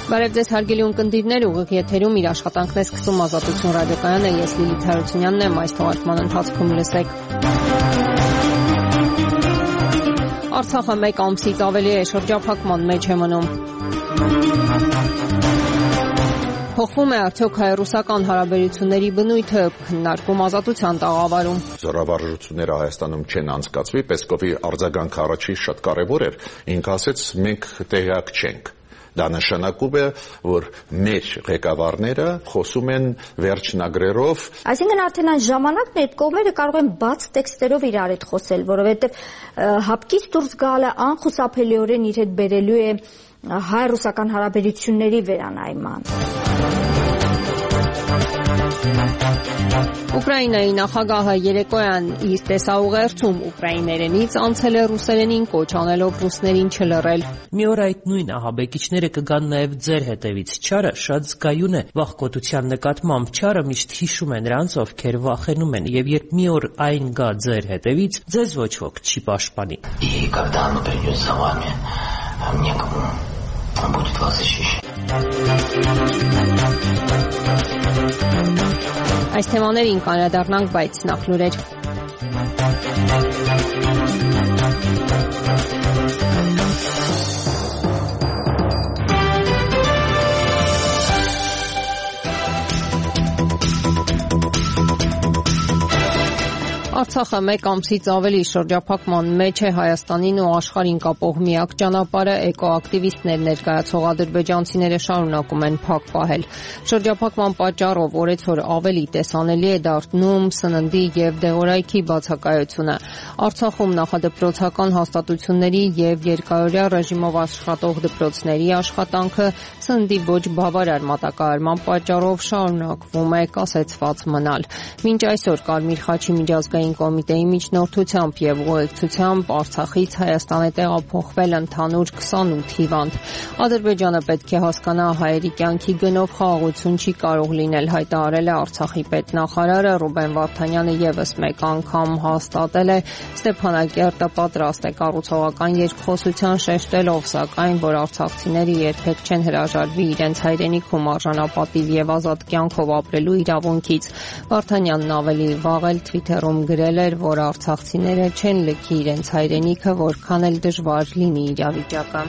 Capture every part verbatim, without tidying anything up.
Բարև ձեզ հարգելի ունկնդիրներ, ուղիղ եթերում իր աշխատանքն է սկսում Ազատություն ռադիոկայանը, ես Լիլիթ Հարությունյանն եմ, այս թողարկման ընթացքում լսեք։ Արցախը մեկ ամսից ավելի է շրջափակման մեջ է մնում։ Փոխվում է արդյոք հայ-ռուսական հարաբերությունների բնույթը, քննարկում Ազատության տաղավարում։ Զորավարժությունները Հայաստանում չեն անցկացվի, Պեսկովի արձագանքը առաջի շատ կարևոր էր, ինքը ասեց մենք տեղյակ չենք։ Դա նշանակում է, որ մեր ղեկավարները խոսում են վերջնագրերով։ Այսինքն արդեն այն ժամանակն է, այդ կողմերը կարող են բաց տեքստերով իրար հետ խոսել, որովհետև հապկից դուրս գալը անխուսափելիորեն իր հետ բերելու է հայ-ռուսական հարաբերությունների վերանայման։ Ուկրաինայի նախագահը երեկոյան իր տեսաուղերձում ուկրաիներենից անցել է ռուսերենին, կոչ անելով ռուսներին չլռել։ Մի օր այդ նույն ահաբեկիչները կգան նաև ձեր հետևից։ Չարը շատ զգայուն է վախկոտության նկատմամբ։ Չարը միշտ հիշում է նրանց, ովքեր վախենում են, եւ երբ մի օր այն գա ձեր հետևից, ձեզ ոչ ոք չի պաշտպանի։ И когда оно придет за вами, некому будет вас защищать. Այս թեմաներին կանրադառնանք, բայց նախ լուրեր։ Արցախը մեկ ամսից ավելի շրջափակման մեջ է, Հայաստանին ու աշխարհին կապող միակ ճանապարհը էկոակտիվիստներ ներկայացող ադրբեջանցիները շարունակում են փակ պահել։ Շրջափակման պատճառով օրեցօր ավելի տեսանելի է դառնում սննդի եւ դեղորայքի բացակայությունը։ Արցախում նախադպրոցական հաստատությունների եւ երկարօրյա ռեժիմով աշխատող դպրոցների աշխատանքը սննդի ոչ բավարար մատակարարման պատճառով շարունակվում է կասեցված մնալ։ Մինչ այսօր Կարմիր խաչի միջազգային կոմիտեի միջնորդությամբ եւ ուղեկցությամբ Արցախից Հայաստան է տեղափոխվել ընդհանուր քսանութ հիվանդ։ Ադրբեջանը պետք է հասկանա, հայերի կյանքի գնով խաղաղություն չի կարող լինել, հայտարարել է Արցախի պետնախարարը Ռուբեն Վարդանյանը եւս մեկ անգամ հաստատել է, Ստեփանակերտը պատրաստ է կառուցողական երկխոսության շեշտելով, սակայն որ արցախցիները երբեք չեն հրաժարվի իրենց հայրենիքում արժանապատիվ եւ ազատ կյանքով ապրելու իրավունքից։ Վարդանյանն ավելի վաղ էլ Twitter-ում գրել էր, որ արցախցիները չեն լքի իրենց հայրենիքը, որքան էլ դժվար լինի իրավիճակը։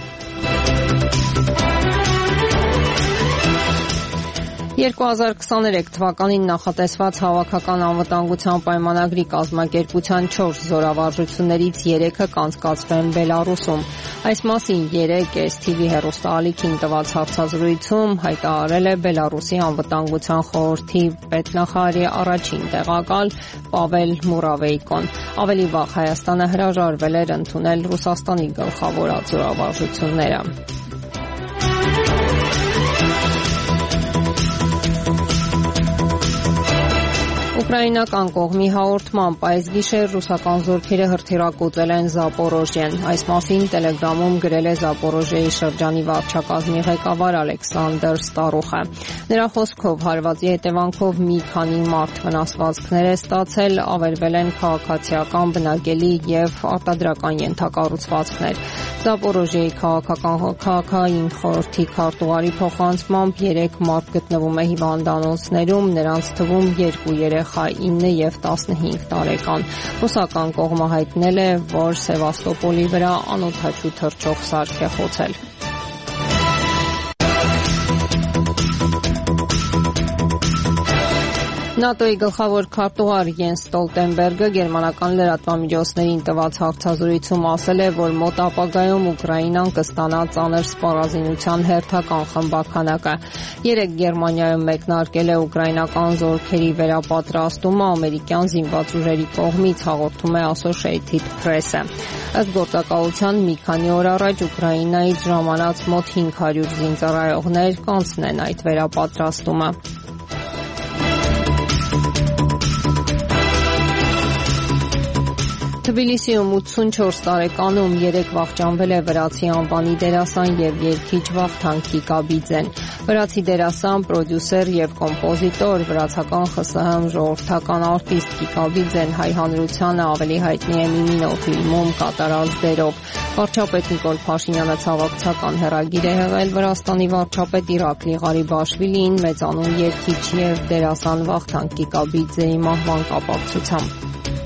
երկու հազար քսաներեք թվականին նախատեսված հավաքական անվտանգության պայմանագրի կազմակերպության չորս զորավարժություններից երեքը կանցկացվեն Բելարուսում։ Այս մասին երեկ էս թի վի հեռուստաալիքին տված հարցազրույցում հայտարարել է Բելարուսի անվտանգության խորհրդի պետնախարարի առաջին տեղակալ Պավել Մուրավեյկոն։ Ավելի վաղ Հայաստանը հրաժարվել էր ընդունել Ռուսաստանի գլխավոր զորավարժությունները։ Ուկրաինական կողմի հաղորդմամբ այս գիշեր ռուսական զորքերը հրթիռակոծել են Զապորոժիեն։ Այս մասին Telegram-ում գրել է Զապորոժիեի շրջանի վարչակազմի ղեկավար Ալեքսանդր Ստարուխը։ Նրա խոսքով հարվածի հետևանքով մի քանի մարդ վնասվածքներ է ստացել, ավերվել են քաղաքացիական, բնակելի եւ արտադրական ենթակառուցվածքներ։ Զապորոժիեի քաղաքական քաղաքային խորհրդի քարտուղարի փոխանցմամբ երեք մարդ գտնվում է հիվանդանոցներում, նրանց թվում երկու երեխա ինը եւ տասնհինգ տարեկան։ Ռուսական կողմը հայտնել է, որ Սևաստոպոլի վրա անօդաչու թռչող սարք է խոցել։ ՆԱՏՕ-ի գլխավոր քարտուղար Յենս Ստոլտենբերգը գերմանական լրատվամիջոցներին տված հարցազրույցում ասել է, որ մոտ ապագայում Ուկրաինան կստանա ծանր սպառազինության հերթական խմբաքանակը։ Երեկ Գերմանիայում մեկնարկել է ուկրաինական զորքերի վերապատրաստումը ամերիկյան զինված ուժերի կողմից, հաղորդում է Associated Press-ը։ Ըստ գործակալության մի քանի օր առաջ Ուկրաինայից ժամանած մոտ հինգ հարյուր զինծառայողներ կանցնեն այդ վերապատրաստումը։ Թբիլիսիում ութսունչորս տարեկանում երեկ վախճանվել է վրացի անվանի դերասան եւ երգիչ Վախթանգ Կիկաբիձեն։ Վրացի դերասան, պրոդյուսեր եւ կոմպոզիտոր, վրացական Խ Ս Հ ժողովրդական արտիստ Կիկաբիձեն հայ հանրությանը ավելի հայտնի է Միմինո ֆիլմում կատարած դերով։ Վարչապետ Նիկոլ Փաշինյանը ցավակցական հեռագիր է հղել Վրաստանի վարչապետ Իրակլի Ղարիբաշվիլիին մեծանուն երգիչ եւ դերասան Վախթանգ Կիկաբիձեի մահվան կապակցությամբ։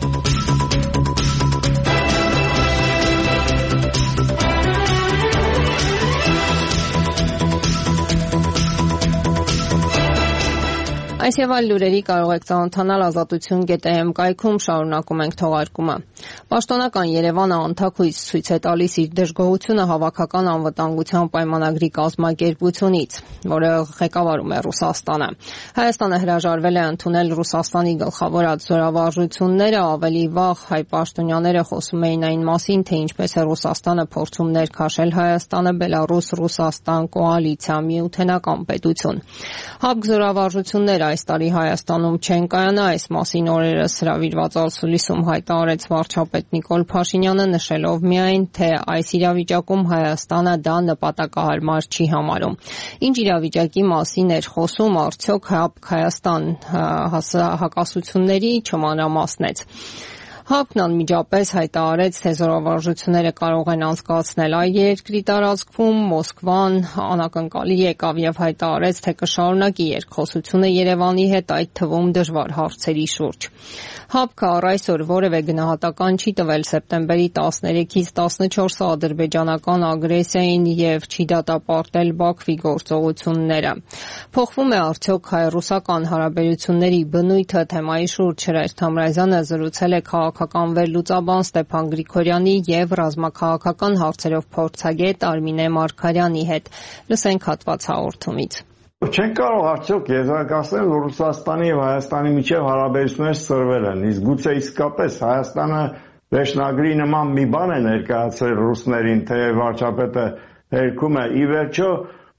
Այս եւ այլ լուրերի կարող եք ծանոթանալ ազատություն կետ է էմ կայքում, շարունակում ենք թողարկումը։ Պաշտոնական Երևանը անթաքույց ցույց է տալիս իր դժգոհությունը հավաքական անվտանգության պայմանագրի կազմակերպությունից, որը ղեկավարում է Ռուսաստանը։ Հայաստանը հրաժարվել է ընդունել Ռուսաստանի գլխավորած զորավարժությունները, ավելի վաղ հայ պաշտոնյաները խոսում էին այն մասին, թե ինչպես է Ռուսաստանը փորձում ներքաշել Հայաստանը Բելարուս-Ռուսաստան կոալիցիա միութենական պետություն։ ՀԱԲԿ զորավարժությունները այս տարի Հայաստանում չեն կայանա, այս մասին օրերս հրավիրված ալսուլիսում հայտարարեց վարչապետ Նիկոլ Փաշինյանը, նշելով միայն, թե այս իրավիճակում Հայաստանը դա նպատակահարմար չի համարում։ Ինչ իրավիճակի մասին էր խոսում, արդյոք ՀԱԲԿ Հայաստան հակասությունների չմանրամասնեց։ ՀԱԲԿ-ն անմիջապես հայտարարեց, թե զորավարժությունները կարող են անցկացնել այլ երկրի տարածքում, Մոսկվան անակնկալի եկավ եւ հայտարարեց, թե կշարունակի երկխոսությունը Երևանի հետ, այդ թվում դժվար հարցերի շուրջ։ ՀԱԲԿ-ը առ այսօր որևէ գնահատական չի տվել սեպտեմբերի տասներեքից տասնչորսը ադրբեջանական ագրեսիային եւ չի դատապարտել Բաքվի գործողությունները։ Փոխվում է արդյոք հայ-ռուսական հարաբերությունների բնույթը, թեմայի շուրջ Հրայր Թամրազյանը զրուցել է քաղաքական վերլուծաբան Ստեփան Գրիգորյանի եւ ռազմաքաղաքական հարցերով փորձագետ Արմինե Մարգարյանի հետ։ Լսենք հատված հաղորդումից։ Չեն կարող արդյոք եզրակացնել, որ Ռուսաստանի եւ Հայաստանի միջև հարաբերություններ սրվել են, իսկ գուցե իսկապես Հայաստանը վերջնագրի նման մի բան է ներկայացրել ռուսներին, թե վարչապետը հերքում է։ Ի վերջո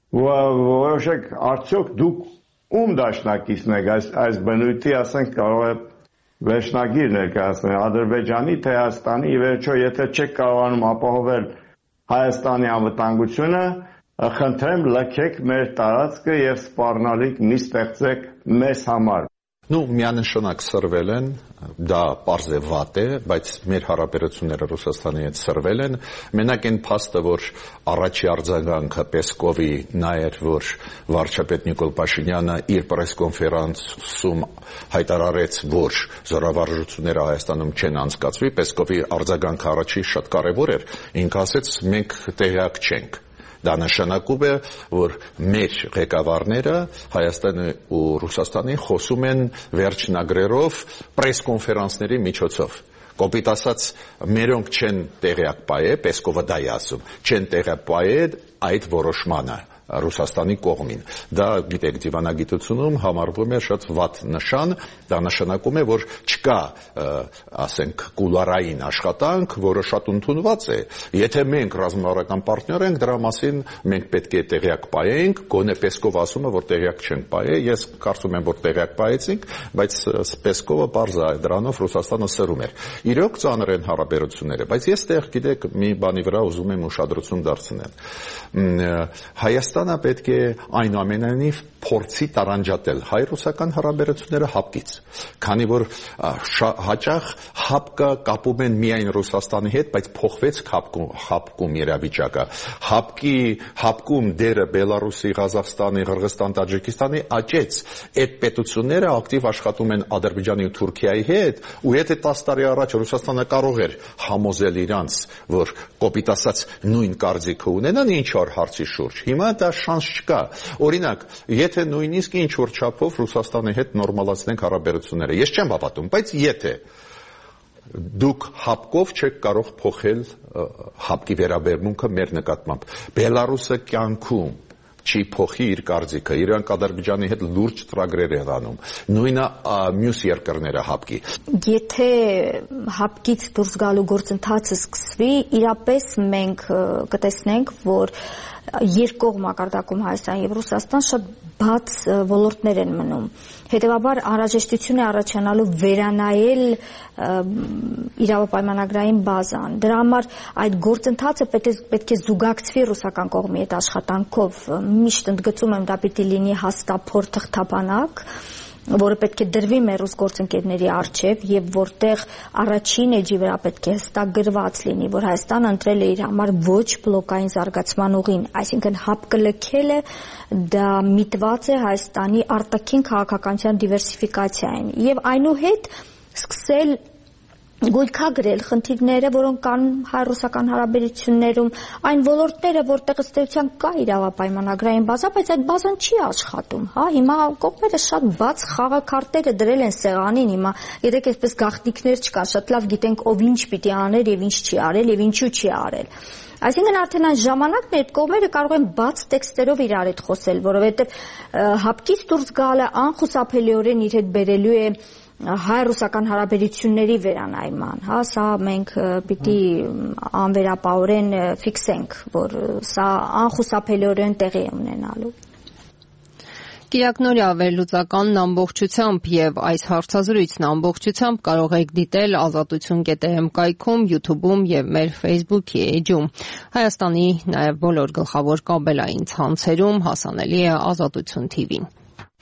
որոշեք, արդյոք դուք ում դաշնակիցն եք այս այս բնույթի, ասենք, կարող է վերջնագիր ներկայացնել Ադրբեջանի, թե Հայաստանի։ Ի վերջո, եթե չեք կարողանում ապահովել Հայաստանի անվտանգությունը, խնդրեմ լքեք մեր տարածքը եւ սպառնալիք մի ստեղծեք մեզ համար։ Ну, միանշանակ սրվել են, դա պարզ է վատ է, բայց մեր հարաբերությունները Ռուսաստանի հետ սրվել են։ Մենակ այն փաստը, որ առաջի արձագանքը Պեսկովի նա էր, որ վարչապետ Նիկոլ Փաշինյանը իր պրեսկոնֆերանսում հայտարարեց, որ զորավարժությունները Հայաստանում չեն անցկացվի, Պեսկովի արձագանքը առաջի շատ կարևոր էր, ինքը ասեց, մենք տեղյակ չենք։ Դա նշանակում է, որ մեր ղեկավարները Հայաստանի ու Ռուսաստանի խոսում են վերջնագրերով պրեսկոնֆերանսների միջոցով։ Կոպիտ ասած, մերոնք չեն տեղյակ պայել, Պեսկովը դա է ասում, չեն տեղյակ պայել այդ որոշմանը Ռուսաստանի կողմին։ Դա, գիտեք, դիվանագիտությունում համարվում է շատ վատ նշան, դա նշանակում է, որ չկա, ասենք, կուլարային աշխատանք, որը շատ ընդունված է։ Եթե մենք ռազմավարական պարտներ ենք, դրա մասին մենք պետք է տեղյակ պայենք, գոնե Պեսկովը ասում է, որ տեղյակ չենք պայել, ես կարծում եմ, որ տեղյակ պայեցինք, բայց Պեսկովը պարզ է, դրանով Ռուսաստանը սրում էր։ Իրոք ծանր են հարաբերությունները, բայց ես տեղ, գիտեք, մի բանի վրա ուզում եմ ուշադրություն դարձնել։ Հայաստանը պետք է այնուամենայնիվ փորձի տարանջատել հայ-ռուսական հարաբերությունները ՀԱԲԿ-ից, քանի որ հաճախ ՀԱԲԿ-ը կապում են միայն Ռուսաստանի հետ, բայց փոխվեց ՀԱԲԿ-ում իրավիճակը։ ՀԱԲԿ-ի ՀԱԲԿ-ում դերը Բելարուսի, Ղազախստանի, Ղրղստան, Տաջիկստանի աճեց։ Այդ պետությունները ակտիվ աշխատում են Ադրբեջանի ու Թուրքիայի հետ, ու եթե տասը տարի առաջ Ռուսաստանը կարող էր համոզել իրանց, որ կոպիտ ասած նույն կարծիքը ունենան ինչ որ հարցի շուրջ, հիմա դա շանս չկա։ Օրինակ, եթե նույնիսկ ինչ որ չափով Ռուսաստանի հետ նորմալացնենք հարաբերությունները, ես չեմ հավատում, բայց եթե դուք ՀԱԲԿ-ով չեք կարող փոխել ՀԱԲԿ-ի վերաբերմունքը մեր նկատմամբ, Բելարուսը կյանքում չի փոխի իր կարծիքը, իրանք Ադրբեջանի հետ լուրջ ծրագրեր են անում, նույնը մյուս երկրները ՀԱԲԿ-ի։ Եթե ՀԱԲԿ-ից դուրս գալու գործընթացը սկսվի, իրապես մենք կտեսնենք, որ երկկողմ մակարդակում Հայաստան եւ Ռուսաստան շատ բաց ոլորտներ են մնում։ Հետևաբար անհրաժեշտություն է առաջանալու վերանայել իրավապայմանագրային բազան։ Դրա համար այդ գործընթացը պետք է զուգակցվի ռուսական կողմի հետ աշխատանքով։ Միշտ ընդգծում եմ, դա պիտի լինի հաստափոր թղթապանակ, որը պետք է դրվի մեր ռուս գործընկերների առջև եւ որտեղ առաջին էջի վրա պետք է հստակ գրված լինի, որ Հայաստանը ընտրել է իր համար ոչ բլոկային զարգացման ուղին, այսինքն հապկը լքելը դա միտված է Հայաստանի արտաքին քաղաքականության դիվերսիֆիկացիային եւ այնուհետ սկսել գույքագրել խնդիրները, որոնք կան հայ-ռուսական հարաբերություններում, այն ոլորտները, որտեղ ըստ էության կա իրավապայմանագրային բազա, բայց այդ բազան չի աշխատում, հա, հիմա կողմերը շատ բաց խաղաքարտերը դրել են սեղանին, հիմա երեք այսպես գաղտնիքներ չկան, շատ լավ գիտենք ով ինչ պիտի աներ եւ ինչ չի արել եւ ինչու չի արել։ Այսինքն արդեն այն ժամանակն է այդ կողմերը կարող են բաց տեքստերով իրար հետ խոսել, որովհետեւ հապկից դուրս գալը անխուսափելիորեն իր հետ բերելու է հայ-ռուսական հարաբերությունների վերանայման, հա, սա մենք պիտի անվերապահորեն ֆիքսենք, որ սա անխուսափելիորեն տեղի է ունենալու։ Կիրակնորյա վերլուծականն ամբողջությամբ եւ այս հարցազրույցն ամբողջությամբ կարող եք դիտել ազատություն կետ էմ կայքում, YouTube-ում եւ մեր Facebook-ի էջում։ Հայաստանի նաեւ բոլոր գլխավոր կաբելային ցանցերում հասանելի է Ազատություն թի վին։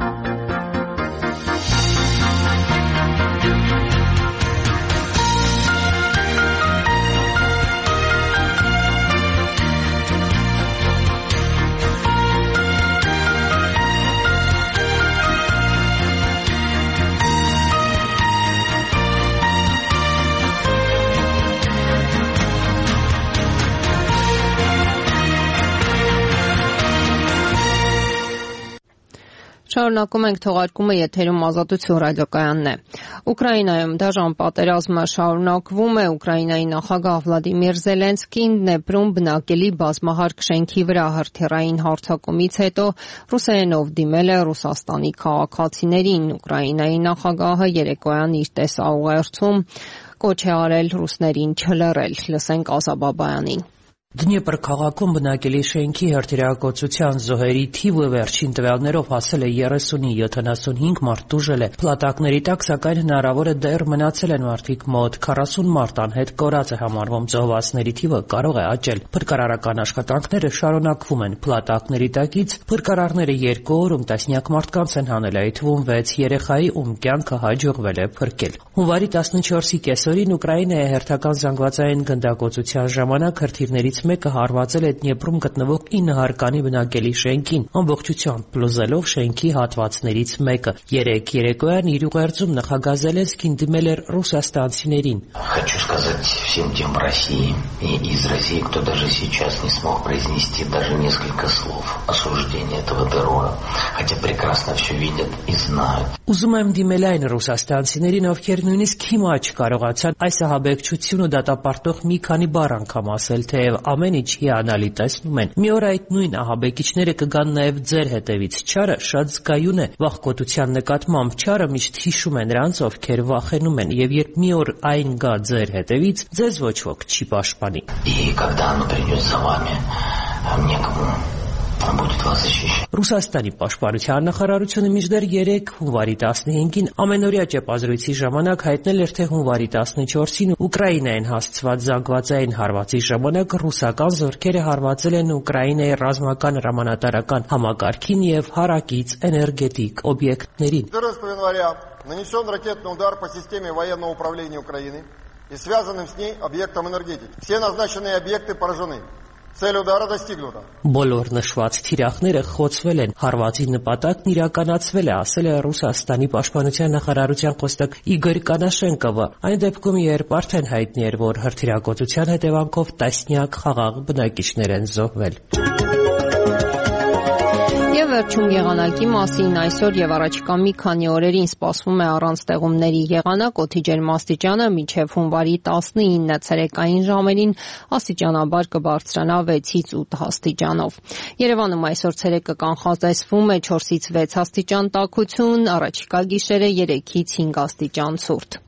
Շարունակում ենք թողարկումը, եթերում Ազատություն ռադիոկայանն է։ Ուկրաինայում դաժան պատերազմը շարունակվում է։ Ուկրաինայի նախագահ Վլադիմիր Զելենսկին Դնեպրում բնակելի բազմահարկ շենքի վրա հրթիռային հարձակումից հետո ռուսերենով դիմել է Ռուսաստանի քաղաքացիներին։ Ուկրաինայի նախագահը երեկոյան իր տեսաուղերձում կոչ է արել ռուսներին չլռել։ Լսենք Ազա Բաբայանին։ Դնեպր քաղաքում բնակելի շենքի հրթիռակոծության զոհերի թիվը վերջին տվյալներով հասել է երեսունի, յոթանասունհինգ մարդ տուժել է։ Փլատակների տակ սակայն հնարավոր է դեռ մնացել են մարդիկ մոտ քառասուն մարդ անհետ կորած է համարվում, զոհվածների թիվը կարող է աճել։ Փրկարարական աշխատանքները շարունակվում են։ Փլատակների տակից փրկարարները երկու օրում տասնյակ մարդկանց են հանել, այդ թվում վեց երեխայի, ում կյանքը հաջողվել է փրկել։ Հունվարի տասնչորսի կեսօրին Ուկրաինայի հերթական զանգվածային գնդակոծության ժամանակ հրթիռներից մեկը հարվածել է Դնեպրում գտնվող ինը հարկանի բնակելի շենքին, ամբողջությամբ փլուզելով շենքի հատվածներից մեկը։ Երեք երեկոյան իր ուղերձում նախագահ Զելենսկին դիմել էր ռուսաստանցիներին։ Хочу сказать всем тем в России и из России, кто даже сейчас не смог произнести даже несколько слов осуждения этого террора, хотя прекрасно все видят и знают. Ուզում եմ դիմել այն ռուսաստանցիներին, ովքեր նույնիսկ հիմա չկարողացան այս ահաբեկչությունը դատապարտող մի քանի բառ անգամ ասել, թեև ամեն ինչ հիանալի տեսնում են։ Մի օր այդ նույն ահաբեկիչները կգան նաև ձեր հետևից։ Չարը շատ զգայուն է։ Վախկոտության նկատմամբ չարը միշտ հիշում է նրանց, ովքեր վախենում են, եւ երբ մի օր այն գա ձեր հետևից, ձեզ ոչ ոք չի պաշտպանի։ И когда оно придет за вами, некому будет вас защищать. Ռուսաստանի պաշտպանության նախարարությունը մինչդեռ երեք հունվարի տասնհինգին ամենօրյա ճեպազրույցի ժամանակ հայտնել էր, թե հունվարի տասնչորսին Ուկրաինային հասցված զանգվածային հարվածի ժամանակ ռուսական զորքերը հարվածել են Ուկրաինայի ռազմական հրամանատարական համակարգին եւ հարակից էներգետիկ օբյեկտներին։ четырнадцатого января нанесен ракетный удар по системе военного управления Украины и связанным с ней объектам энергетики. Все назначенные объекты поражены. Цель удара достигнута. Բոլոր նշված թիրախները խոցվել են, հարվածի նպատակն իրականացվել է, ասել է Ռուսաստանի պաշտպանության նախարարության խոսնակ Իգոր Կանաշենկովը։ Այն դեպքում, երբ արդեն հայտնի էր, որ հրթիռակոծության հետևանքով տասնյակ խաղաղ բնակիչներ են զոհվել։ Եվ վերջում եղանակի մասին այսօր եւ առաջիկա մի քանի օրերին սպասվում է առանց տեղումների եղանակ, օդի ջերմաստիճանը մինչեւ հունվարի տասնինը ցերեկային ժամերին աստիճանաբար կբարձրանա վեցից ութ աստիճանով։ Երևանում այսօր ցերեկը կանխատեսվում է չորսից վեց աստիճան տաքություն, առաջիկա գիշերը երեքից հինգ աստիճան ցուրտ։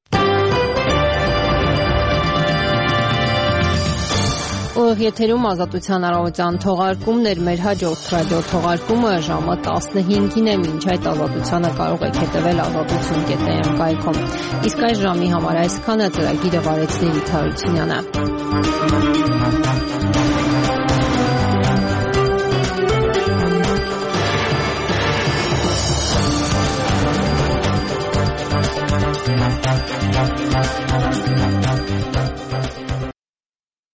Ուղիղ եթերում Ազատության առավոտյան թողարկումներ, մեր հաջորդ ռադիո թողարկումը ժամը տասնհինգին է, մինչ այդ Ազատությանը կարող եք հետևել ազատություն կետ էմ կայքում։ Իսկ այս ժամի համար այսքանը, ծրագիրը վարեց Լիլիթ Հարությունյանը։ Thank you.